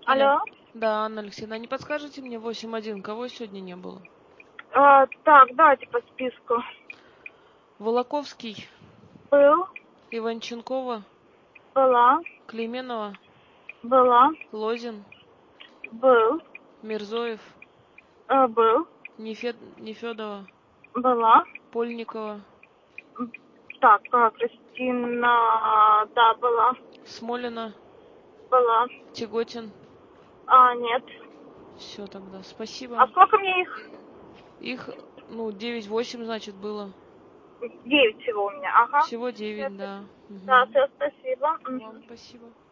Алло. Да, Анна Алексеевна, а не подскажете мне 8-1, кого сегодня не было? Так, давайте по списку. Волоковский, Был, Иванченкова, была, Клейменова, была, Лозин, был, Мирзоев, был, Нефедова, была. Польникова, Так, Кристина, да, была, Смолина, была. Тяготин. Нет. Все тогда, спасибо. А сколько мне их? Их, 9-8, значит, было. 9 всего у меня, ага. Всего 9, да. Да, Мгм. все, спасибо. Вам спасибо.